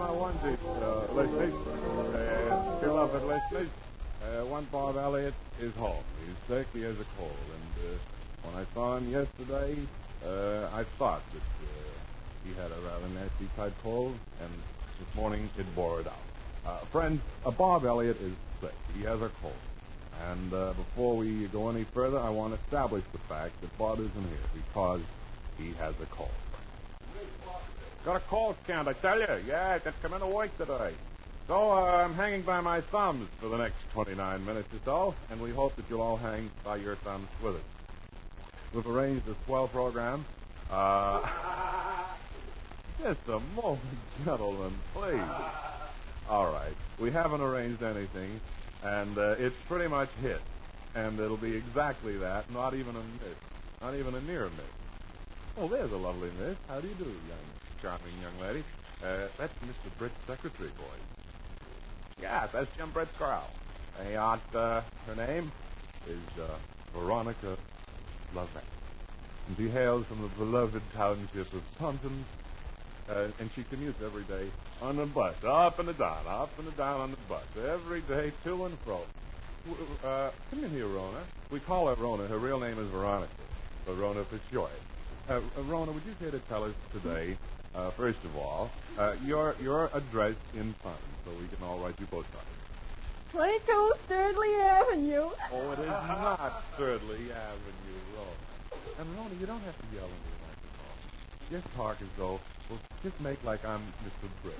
my onesie, listeners. Beloved listeners, one Bob Elliott is home. He's sick. He has a cold. And when I saw him yesterday, I thought that he had a rather nasty type cold, and this morning it bore it out. Friends, Bob Elliott is sick. He has a cold. And before we go any further, I want to establish the fact that Bob isn't here because he has a cold. Got a cold, Count, I tell you. Yeah, just come into work today. So I'm hanging by my thumbs for the next 29 minutes or so, and we hope that you'll all hang by your thumbs with us. We've arranged a swell program. Just a moment, gentlemen, please. All right. We haven't arranged anything, and it's pretty much hit. And it'll be exactly that, not even a miss. Not even a near miss. Oh, there's a lovely miss. How do you do, charming young lady? That's Mr. Britt's secretary, boy. Yeah, that's Jim Britt's girl. Hey, Aunt, her name is Veronica Lovett. And she hails from the beloved township of Taunton. And she commutes every day on the bus, up and down on the bus, every day, to and fro. Come in here, Rona. We call her Rona. Her real name is Veronica, but Rona for short. Rona, would you care to tell us today, first of all, your address in Taunton, so we can all write you postcards? 22 Thirdly Avenue. Oh, it is not Thirdly Avenue, Rona. And Rona, you don't have to yell into the microphone. Just talk as though, well, just make like I'm Mr. Britt.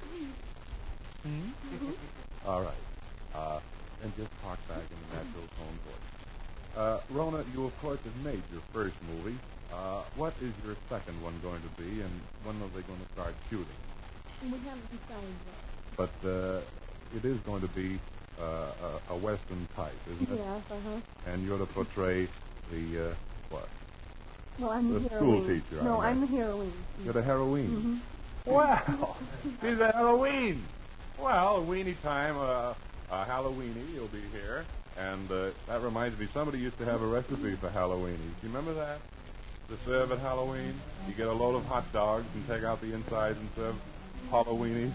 All right. And just talk back in the natural tone voice. Rona, you of course have made your first movie. What is your second one going to be, and when are they going to start shooting? We haven't decided yet. But it is going to be a Western type, isn't it? Yes, And you're to portray the, what? Well, I'm the the school heroine. teacher. No, I'm the heroine. You're the heroine. Mm-hmm. Wow, she's a Halloween. Well, weenie time, Halloweeny, you'll be here. And that reminds me, somebody used to have a recipe for Halloweeny. Do you remember that? To serve at Halloween, you get a load of hot dogs and take out the insides and serve Halloweenies.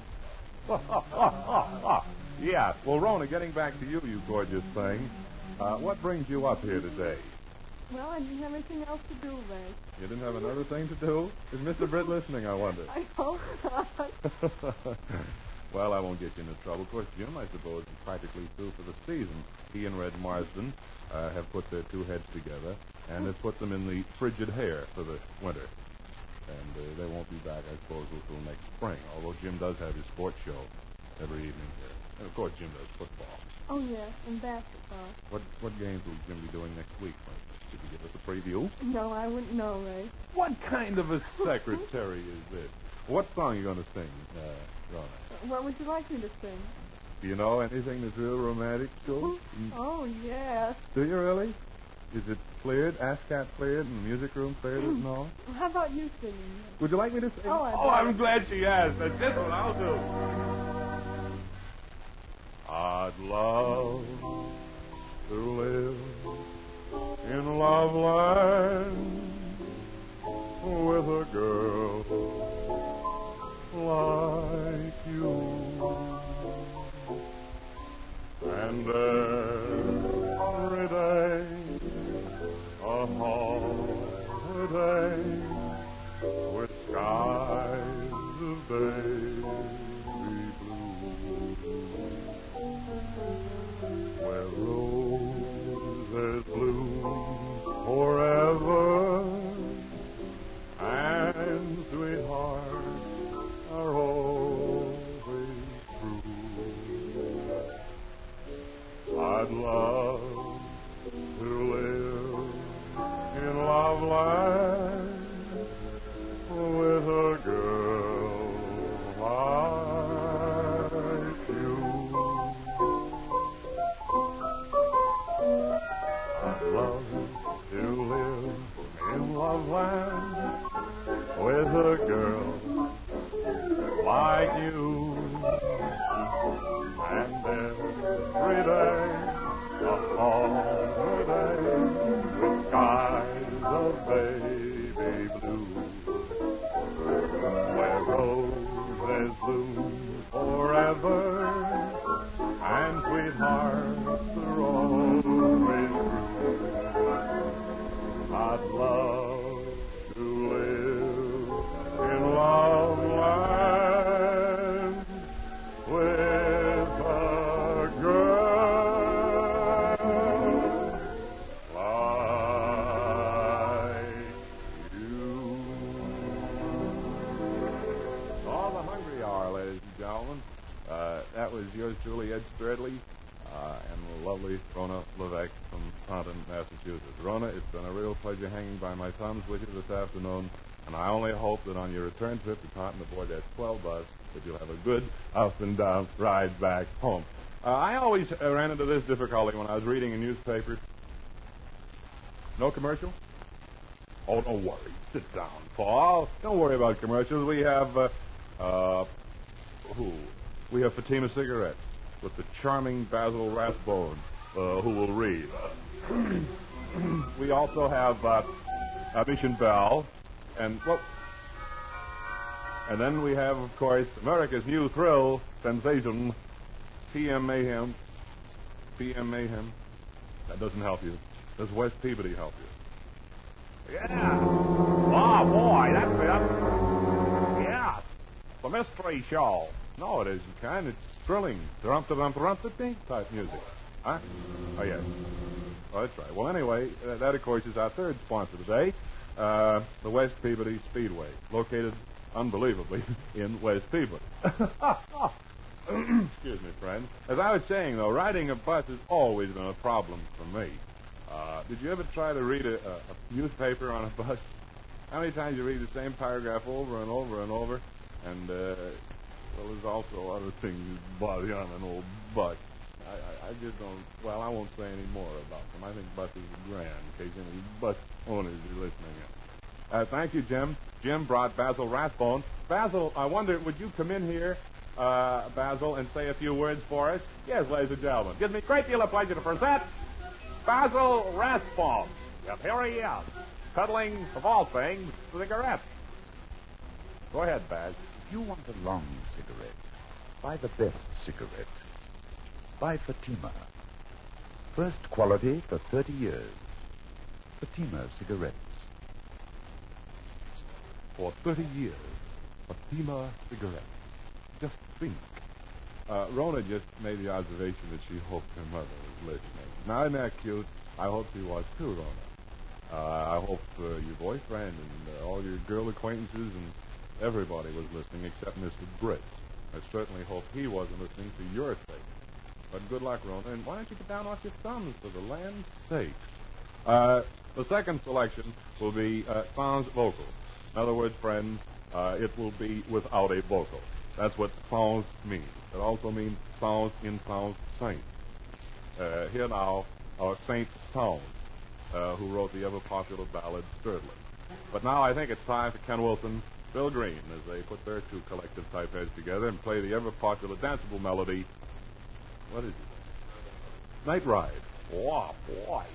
Yeah. Well, Rona, getting back to you, you gorgeous thing. What brings you up here today? Well, I didn't have anything else to do, Ray. You didn't have another thing to do? Is Mr. Britt listening, I wonder? I hope not. Well, I won't get you into trouble. Of course, Jim, I suppose, is practically through for the season. He and Red Marsden have put their two heads together and have put them in the frigid hair for the winter. And they won't be back, I suppose, until next spring, although Jim does have his sports show every evening here. And, of course, Jim does football. Oh, yes, and basketball. What games will Jim be doing next week? Could you give us a preview? No, I wouldn't know, Ray. What kind of a secretary is this? What song are you going to sing, Rona? What would you like me to sing? Do you know anything that's real romantic, Joe? Oh, yes. Do you really? Is it cleared? ASCAP cleared and the music room cleared it and all? Well, how about you singing? Would you like me to sing? Oh, I'm glad she asked. That's just what I'll do. I'd love to live in Loveland with a girl like you. And every day a holiday with skies of baby blue, where roses bloom forever and sweethearts are always true. I'd love to live in Loveland with a girl like you. I'd love to live in Loveland with a girl like you. And every day a holiday with skies of baby blue, where roses bloom forever, and sweethearts are always true. I'd love to live in love land with a girl like you. All the hungry hour, ladies and gentlemen. That was yours truly, Ed Stradley, and the lovely Rona Levesque from Taunton, Massachusetts. Rona, it's been a real pleasure hanging by my thumbs with you this afternoon, and I only hope that on your return trip to Taunton aboard that 12 bus that you'll have a good up and down ride back home. I always ran into this difficulty when I was reading a newspaper. No commercial? Oh, don't worry. Sit down, Paul. Don't worry about commercials. We have, We have Fatima Cigarettes with the charming Basil Rathbone, who will read. We also have Mission Bell, and then we have, of course, America's new thrill sensation, PM Mayhem. PM Mayhem. That doesn't help you. Does West Peabody help you? Yeah. Oh, boy, that's it. Yeah. The mystery show. No, it isn't, kind. It's thrilling. Drum-da-dum-drum-da-ding type music. Huh? Oh, yes. Oh, that's right. Well, anyway, that, of course, is our third sponsor today, the West Peabody Speedway, located, unbelievably, in West Peabody. Excuse me, friends. As I was saying, though, riding a bus has always been a problem for me. Did you ever try to read a newspaper on a bus? How many times you read the same paragraph over and over and over? And, well, there's also other things that bother you on an old bus. I just don't, well, I won't say any more about them. I think buses are grand, in case any bus owners are listening in. Thank you, Jim. Jim brought Basil Rathbone. Basil, I wonder, would you come in here, Basil, and say a few words for us? Yes, ladies and gentlemen. Gives me a great deal of pleasure to present Basil Rathbone. Yep, here he is, peddling, of all things, cigarettes. Go ahead, Baz. If you want a long cigarette, buy the best cigarette. Buy Fatima. First quality for 30 years. Fatima cigarettes. For 30 years, Fatima cigarettes. Just think. Rona just made the observation that she hoped her mother was listening. Now, isn't that cute? I hope she was too, Rona. I hope your boyfriend and all your girl acquaintances and everybody was listening except Mr. Britt. I certainly hope he wasn't listening for your sake. But good luck, Rona, and why don't you get down off your thumbs for the land's sake? The second selection will be sans vocal. In other words, friends, it will be without a vocal. That's what sans means. It also means sans in sans saint. Here now are Saint Sound, who wrote the ever-popular ballad Sturdley. But now I think it's time for Ken Wilson, Bill Green, as they put their two collective type heads together and play the ever-popular danceable melody. What is it? Night Ride. Oh, boy.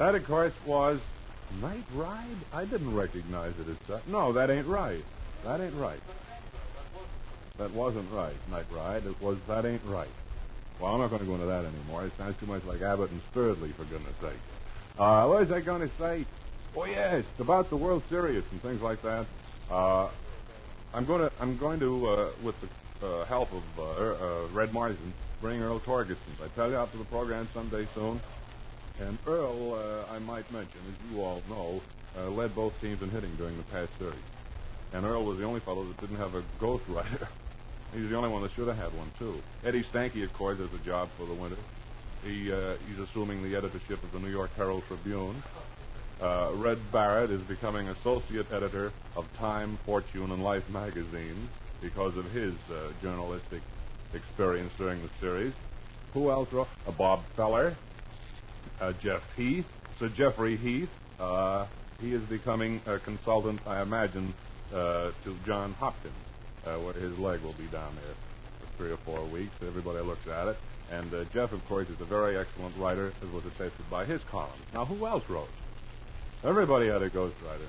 That, of course, was Night Ride. I didn't recognize it as that. No, that ain't right. That ain't right. That wasn't right, Night Ride. It was That Ain't Right. Well, I'm not going to go into that anymore. It sounds too much like Abbott and Sturdley, for goodness sake. What was I going to say? Oh, yes, about the World Series and things like that. I'm going to, with the help of Red Marsden, bring Earl Torgerson. I tell you, out to the program someday soon. And Earl, I might mention, as you all know, led both teams in hitting during the past series. And Earl was the only fellow that didn't have a ghostwriter. He's the only one that should have had one, too. Eddie Stanky, of course, has a job for the winter. He's assuming the editorship of the New York Herald Tribune. Red Barrett is becoming associate editor of Time, Fortune, and Life magazines because of his journalistic experience during the series. Who else wrote? Bob Feller, Jeff Heath, Sir Jeffrey Heath. He is becoming a consultant, I imagine, to John Hopkins, where his leg will be down there for 3 or 4 weeks. Everybody looks at it. And Jeff, of course, is a very excellent writer, as was attested by his columns. Now, who else wrote? Everybody had a ghostwriter.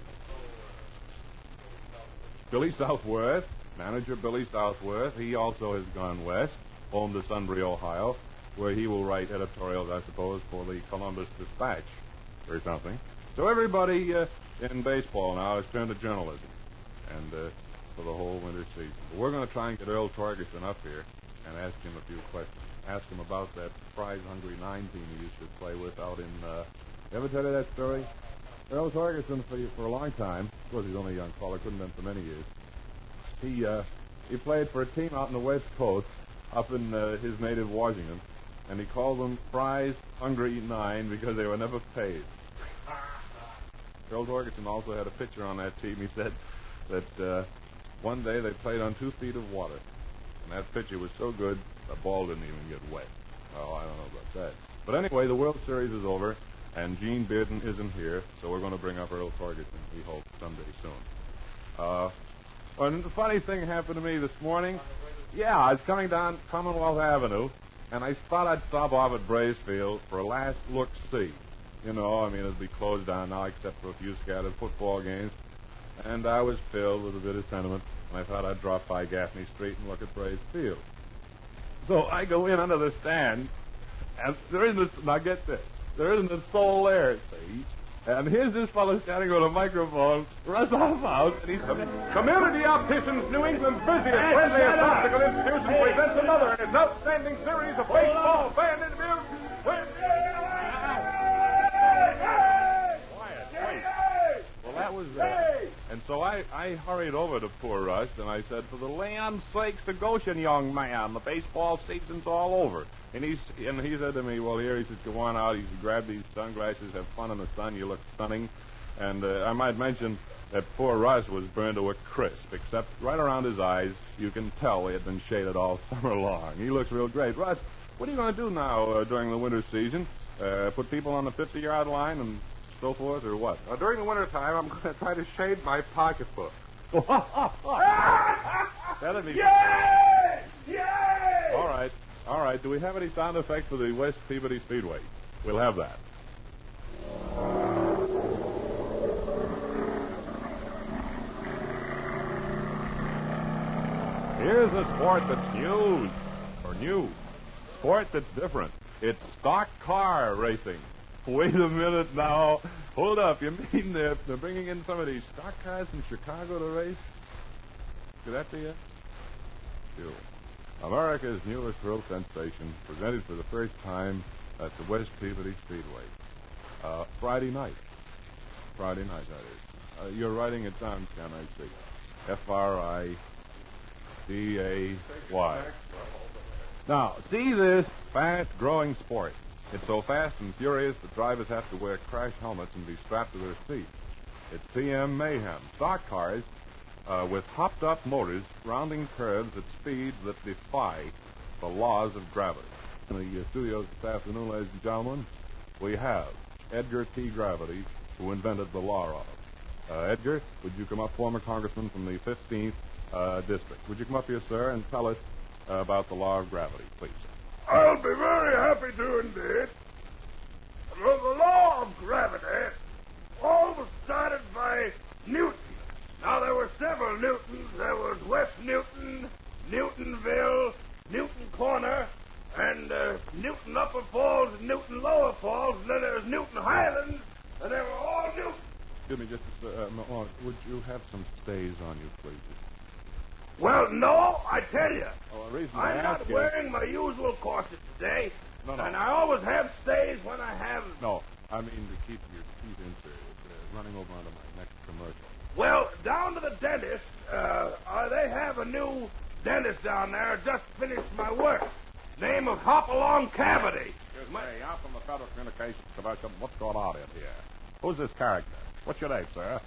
Billy Southworth, manager Billy Southworth. He also has gone west, home to Sunbury, Ohio, where he will write editorials, I suppose, for the Columbus Dispatch or something. So everybody in baseball now has turned to journalism, and for the whole winter season. But we're going to try and get Earl Torgerson up here and ask him a few questions. Ask him about that prize-hungry 9 team he used to play with out in... You ever tell you that story? Earl Torgerson, for a long time, of course he's only a young fellow, couldn't have been for many years, he played for a team out in the West Coast, up in his native Washington, and he called them Prize-Hungry 9 because they were never paid. Earl Torgerson also had a pitcher on that team. He said that one day they played on 2 feet of water, and that pitcher was so good, the ball didn't even get wet. Oh, I don't know about that. But anyway, the World Series is over, and Gene Bearden isn't here, so we're going to bring up Earl Torgerson, we hope, someday soon. And the funny thing happened to me this morning. Yeah, I was coming down Commonwealth Avenue, and I thought I'd stop off at Bracefield for a last look-see. You know, I mean, it'll be closed down now except for a few scattered football games. And I was filled with a bit of sentiment, and I thought I'd drop by Gaffney Street and look at Bracefield. So I go in under the stand, and there isn't now get this, there isn't a soul there, see? And here's this fellow standing with a microphone, Russ House, and he's Community Opticians, New England's busiest, friendliest optical institution, presents another in its outstanding series of baseball fan interviews. Well, that was and so I hurried over to poor Russ, and I said, for the land's sakes, to Goshen, young man, the baseball season's all over. And he said to me, well, here, he said, go on out. He said, grab these sunglasses, have fun in the sun. You look stunning. And I might mention that poor Russ was burned to a crisp, except right around his eyes, you can tell they had been shaded all summer long. He looks real great. Russ, what are you going to do now during the winter season? Put people on the 50-yard line and so forth, or what? During the winter time, I'm going to try to shade my pocketbook. That'd be... Yay! Yay! All right. Do we have any sound effects for the West Peabody Speedway? We'll have that. Here's a sport that's new. Sport that's different. It's stock car racing. Wait a minute now. Hold up. You mean they're bringing in some of these stock cars from Chicago to race? Could that be it? Sure. America's newest thrill sensation, presented for the first time at the West Peabody Speedway. Friday night. Friday night, that is. You're writing it down, can I see? Friday. Now, see this fast-growing sport. It's so fast and furious that drivers have to wear crash helmets and be strapped to their seats. It's PM Mayhem. Stock cars with hopped-up motors rounding curves at speeds that defy the laws of gravity. In the studios this afternoon, ladies and gentlemen, we have Edgar T. Gravity, who invented the law of. Edgar, would you come up, former congressman from the 15th district? Would you come up here, sir, and tell us about the law of gravity, please, sir? I'll be very happy to indeed. The law of gravity Newton Upper Falls and Newton Lower Falls, and then there was Newton Highlands, and they were all Newton. Excuse me just a moment. Would you have some stays on you, please? Well, no, I tell you. Oh, the reason I I'm ask not you... wearing my usual corset today, No. and I always have stays when I have... No, I mean to keep your teeth inserted. Running over onto my next commercial. Well, down to the dentist. They have a new dentist down there. Just finished my work. Name of Hopalong Cavity. Excuse me, I'm from the Federal Communications Commission. What's going on in here? Who's this character? What's your name, sir?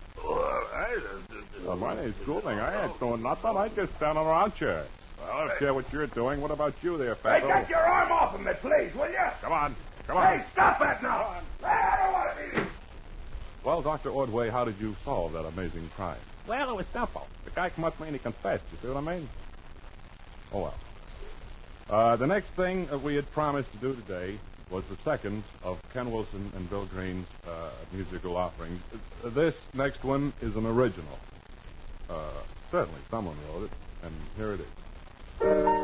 My name's Goulding. I ain't doing nothing. I just standing around here. Well, I don't care what you're doing. What about you there, Hey, Federal? get your arm off of me, please, will you? Come on. Hey, stop that now. I don't want to be... Well, Dr. Ordway, how did you solve that amazing crime? Well, it was simple. The guy come up to me and he confessed. You see what I mean? Oh, well. The next thing that we had promised to do today was the second of Ken Wilson and Bill Green's musical offerings. This next one is an original. Certainly someone wrote it, and here it is.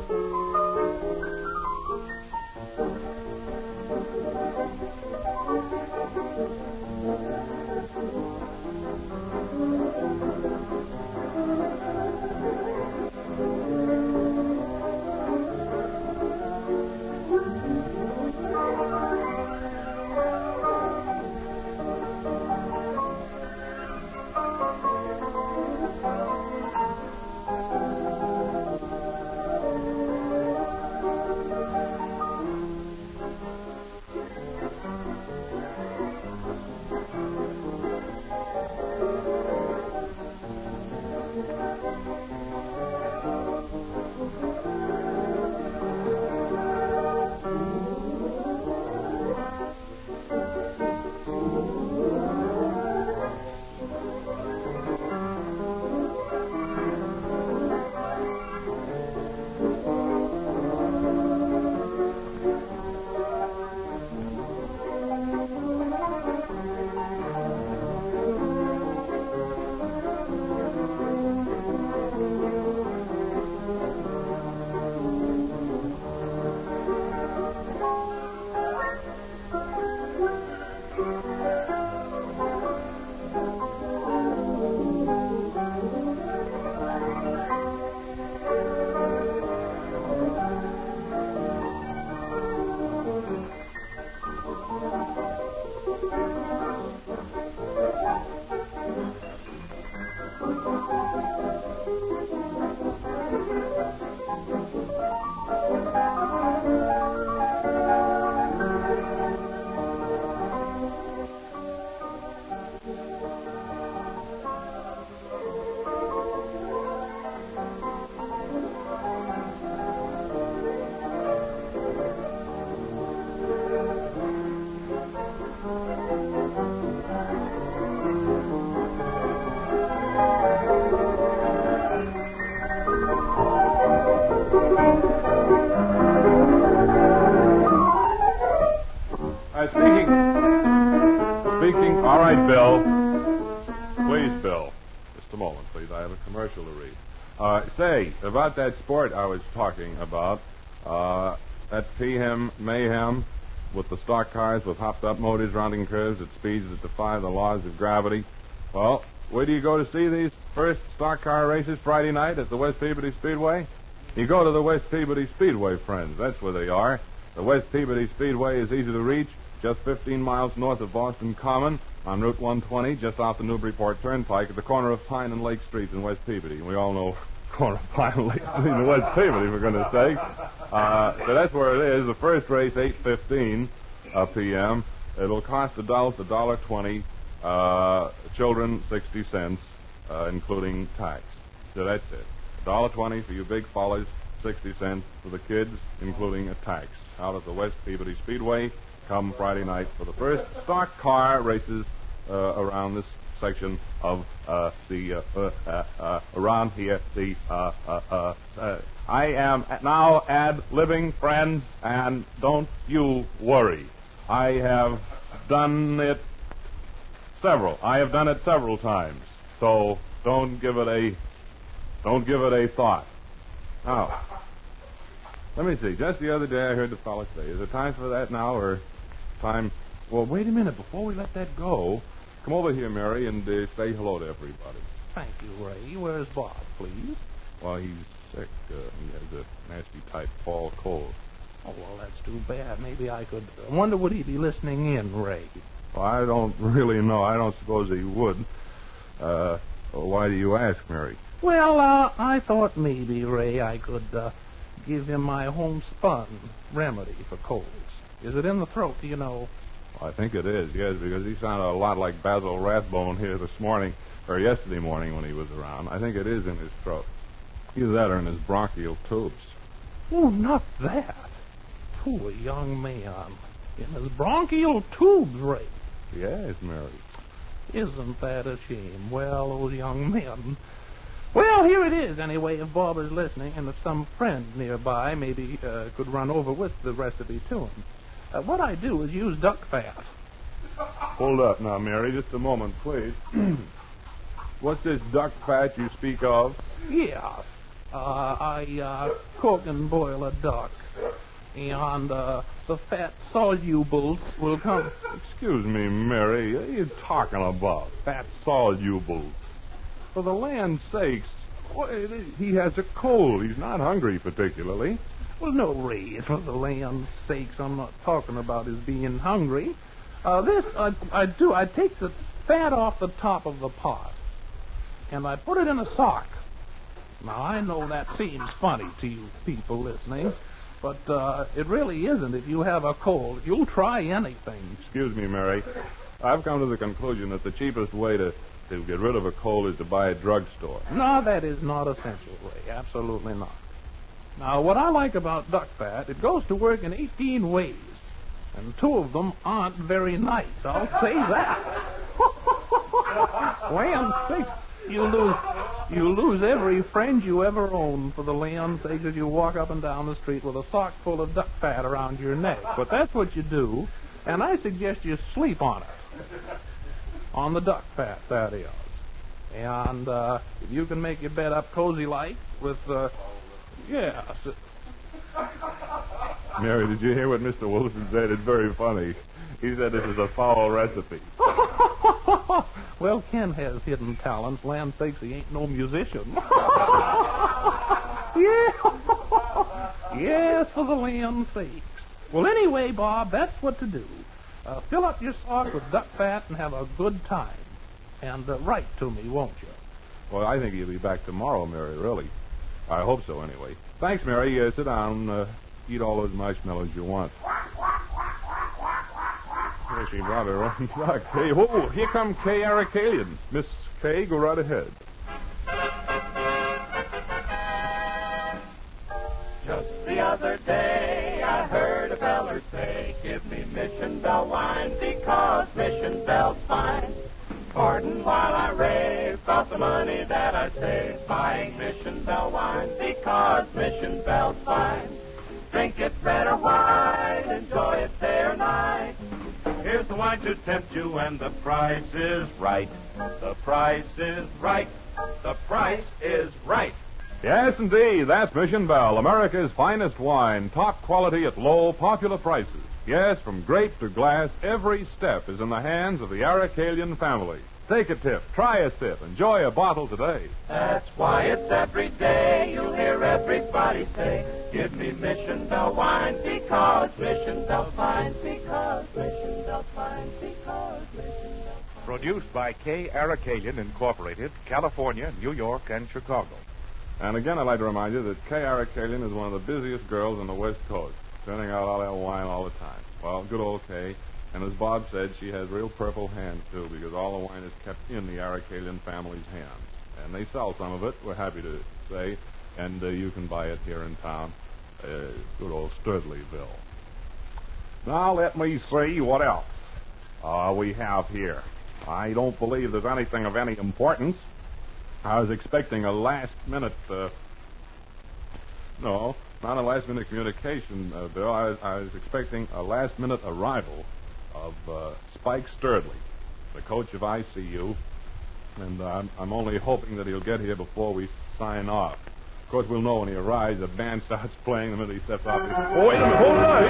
Speaking. All right, Bill. Please, Bill. Just a moment, please. I have a commercial to read. Say, about that sport I was talking about, that mayhem with the stock cars with hopped-up motors rounding curves at speeds that defy the laws of gravity. Well, where do you go to see these first stock car races Friday night at the West Peabody Speedway? You go to the West Peabody Speedway, friends. That's where they are. The West Peabody Speedway is easy to reach, just 15 miles north of Boston Common on Route 120, just off the Newburyport Turnpike at the corner of Pine and Lake Streets in West Peabody. And we all know corner of Pine and Lake Street in West Peabody, for goodness sake. So that's where it is. The first race, 8:15 p.m. It'll cost adults $1.20, children 60 cents, including tax. So that's it. $1.20 for you big fellas, 60 cents for the kids, including a tax. Out at the West Peabody Speedway, come Friday night for the first stock car races around this section of around here. I am now ad-libbing, friends, and don't you worry. I have done it several times. So don't give it a thought. Now, Let me see. Just the other day I heard the fellow say, is it time for that now or time... Well, wait a minute. Before we let that go, come over here, Mary, and say hello to everybody. Thank you, Ray. Where's Bob, please? Well, he's sick. He has a nasty type fall cold. Oh, well, that's too bad. Maybe I could... I wonder would he be listening in, Ray? Well, I don't really know. I don't suppose he would. Why do you ask, Mary? Well, I thought maybe, Ray, I could give him my homespun remedy for colds. Is it in the throat, do you know? I think it is, yes, because he sounded a lot like Basil Rathbone here this morning, or yesterday morning when he was around. I think it is in his throat. Either that or in his bronchial tubes. Oh, not that. Poor young man. In his bronchial tubes, Ray. Yes, Mary. Isn't that a shame? Well, those young men. Well, here it is, anyway, if Bob is listening, and if some friend nearby maybe could run over with the recipe to him. What I do is use duck fat. Hold up now, Mary, just a moment, please. What's this duck fat you speak of? Yeah, I cook and boil a duck, and the fat solubles will come. Excuse me, Mary, what are you talking about? Fat solubles. For the land's sakes, he has a cold. He's not hungry particularly. Well, no, Ray, for the land's sakes, I'm not talking about his being hungry. I take the fat off the top of the pot, and I put it in a sock. Now, I know that seems funny to you people listening, but it really isn't if you have a cold. You'll try anything. Excuse me, Mary. I've come to the conclusion that the cheapest way to get rid of a cold is to buy a drugstore. No, that is not essential, Ray. Absolutely not. Now, what I like about duck fat, it goes to work in 18 ways, and 2 of them aren't very nice. I'll say that. Land's sakes, you lose every friend you ever owned for the land's sakes as you walk up and down the street with a sock full of duck fat around your neck. But that's what you do, and I suggest you sleep on it. On the duck fat, that is. And if you can make your bed up cozy-like with, yes. Mary, did you hear what Mr. Wilson said? It's very funny. He said this is a foul recipe. Well, Ken has hidden talents. Land sakes, he ain't no musician. Yeah. Yes, for the land's sakes. Well, anyway, Bob, that's what to do. Fill up your sock with duck fat and have a good time. And write to me, won't you? Well, I think he'll be back tomorrow, Mary, really. I hope so, anyway. Thanks, Mary. Sit down. Eat all those marshmallows you want. Yes, she brought her own duck. Hey, whoa, here come Kay Aracelian. Miss Kay, go right ahead. Just the other day, I heard a feller say, give me Mission Bell wine because Mission Bell's fine. Pardon while I rave about the money that I save buying Mission Bell wine because Mission Bell's fine. Drink it red or white, enjoy it day or night. Here's the wine to tempt you, and the price is right. The price is right. The price is right. Yes, indeed. That's Mission Bell, America's finest wine. Top quality at low, popular prices. Yes, from grape to glass, every step is in the hands of the Aracelian family. Take a tip, try a sip, enjoy a bottle today. That's why it's every day you'll hear everybody say, give me Mission Bell wine because Mission Bell's fine, because Mission Bell's fine, because Mission Bell's fine. Produced by Kay Aracelian Incorporated, California, New York, and Chicago. And again, I'd like to remind you that Kay Aracelian is one of the busiest girls on the West Coast, turning out all that wine all the time. Well, good old Kay. And as Bob said, she has real purple hands, too, because all the wine is kept in the Aracelian family's hands. And they sell some of it, we're happy to say, and you can buy it here in town, good old Sturtleyville. Now, let me see what else we have here. I don't believe there's anything of any importance. I was expecting a last-minute, no, not a last-minute communication, Bill. I was expecting a last-minute arrival of Spike Sturdley, the coach of ICU, and I'm only hoping that he'll get here before we sign off. course, we'll know when he arrives. The band starts playing the minute he steps off. Oh, wait a minute. Hold on.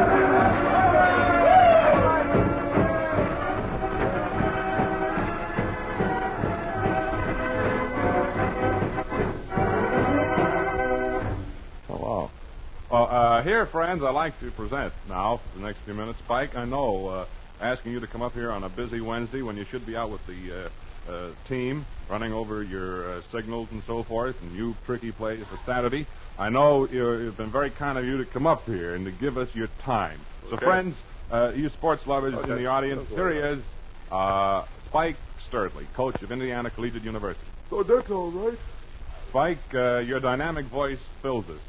Hello. Here, friends, I'd like to present now for the next few minutes. Spike, I know asking you to come up here on a busy Wednesday when you should be out with the team running over your signals and so forth, and you tricky plays for Saturday. I know you've been very kind of you to come up here and to give us your time. So, friends, you sports lovers in the audience, here he is, Spike Sturdley, coach of Indiana Collegiate University. Oh, that's all right. Spike, your dynamic voice fills us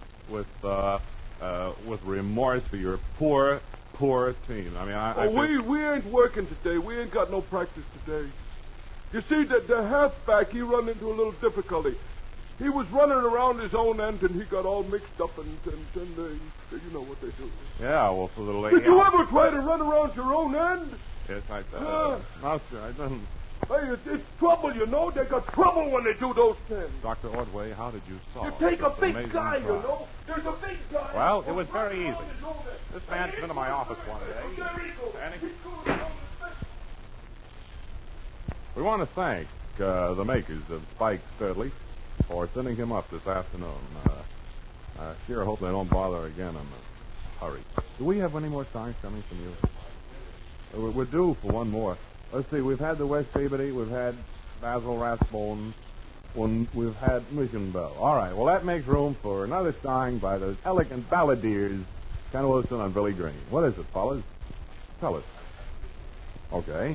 with remorse for your poor team. I mean, we ain't working today. We ain't got no practice today. You see, the halfback, he run into a little difficulty. He was running around his own end, and he got all mixed up, and they, you know what they do. Yeah, well, for the lady. Did you ever try to run around your own end? Yes, no, sir, I didn't. Hey, it's trouble, you know. They got trouble when they do those things. Dr. Ordway, how did you solve You take a this big amazing guy, problem? you know. There's a big guy. Well, it was very easy. This man's been to my office one day. We want to thank the makers of Spike Sturdley for sending him up this afternoon. I sure hope they don't bother again in a hurry. Do we have any more songs coming from you? We're due for one more. Let's see, we've had the West Peabody, we've had Basil Rathbone, we've had Mission Bell. All right, well, that makes room for another song by those elegant balladeers, Ken Wilson and Billy Green. What is it, fellas? Tell us. Okay.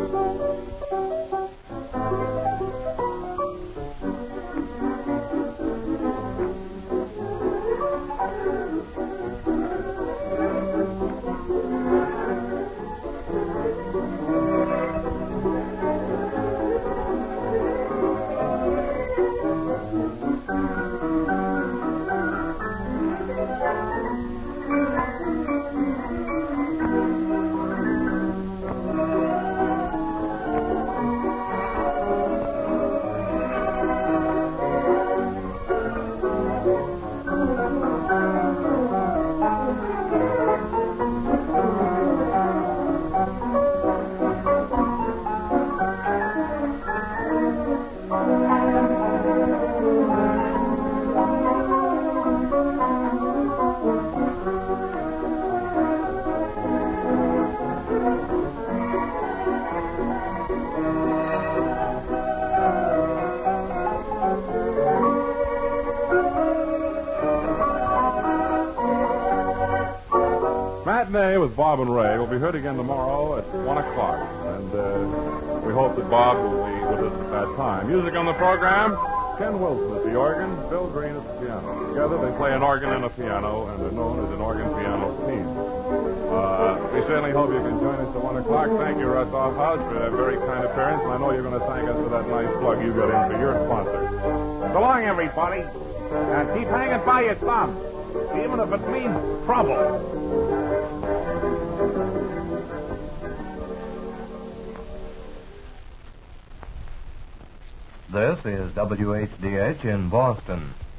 Matinee with Bob and Ray will be heard again tomorrow at 1 o'clock. And we hope that Bob will be with us at that time. Music on the program, Ken Wilson at the organ, Bill Green at the piano. Together they play an organ and a piano, and they're known as an organ-piano team. We certainly hope you can join us at 1 o'clock. Thank you, Russ Offhouse, for a very kind appearance. And I know you're going to thank us for that nice plug you got in for your sponsor. So long, everybody. And keep hanging by your thumb, even if it means trouble. This is WHDH in Boston.